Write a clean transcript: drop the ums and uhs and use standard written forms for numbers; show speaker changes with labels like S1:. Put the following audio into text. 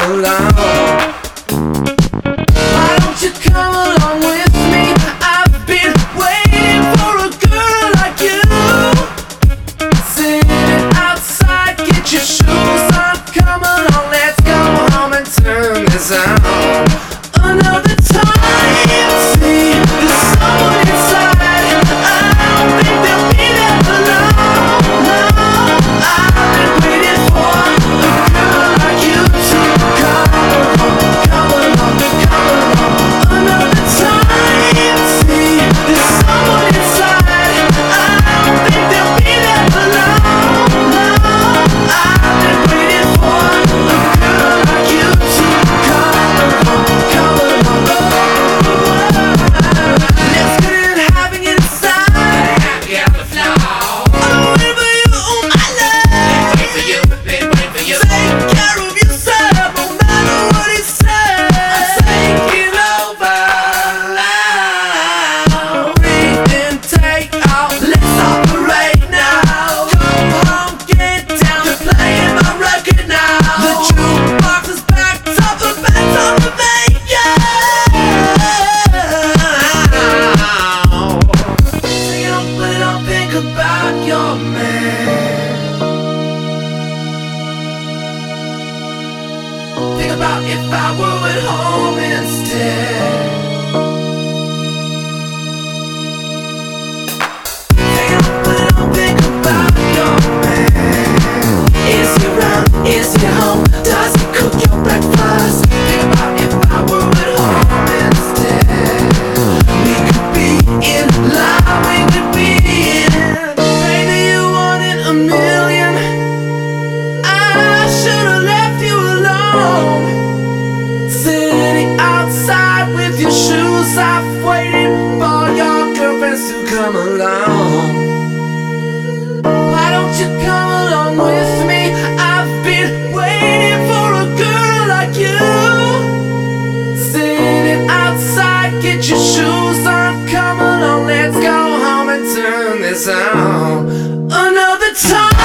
S1: along. Why don't you come along with me? I've been waiting for a girl like you. Sitting outside, get your shoes on. Come along, let's go home and turn this on. Another time, see, there's someone inside. I don't think they'll be there for long, long. I've been waiting for a girl like you to come along, come along, come along. Another time, see, there's someone inside. I don't think they'll be there for long, long. I've been waiting for a girl like you to come along, come along. Let's get it having it inside.
S2: Happy on the floor.
S1: I'm waiting for you, oh my love.
S2: Wait for you, been waiting for you.
S1: Take care of yourself, no matter what he says. I'm taking over now. Breathe in, take out, let's operate now. Go home, get down, they're playing my record now. The jukebox is backed up, the band's on the vein, yeah. Sing it up, put it up, think about your man. Think about if I were at home instead. Think it up, put it up, think about your man. Is he around? Is he home? Does he cook your breakfast? Think about if I were at home instead. We could be in line, we could be in. Baby, you wanted a million. I should've left you alone. Sitting outside with your shoes off, waiting for your girlfriends to come along. Why don't you come along with me? I've been waiting for a girl like you. Sitting outside, get your shoes on. Come along, let's go home and turn this on. Another time.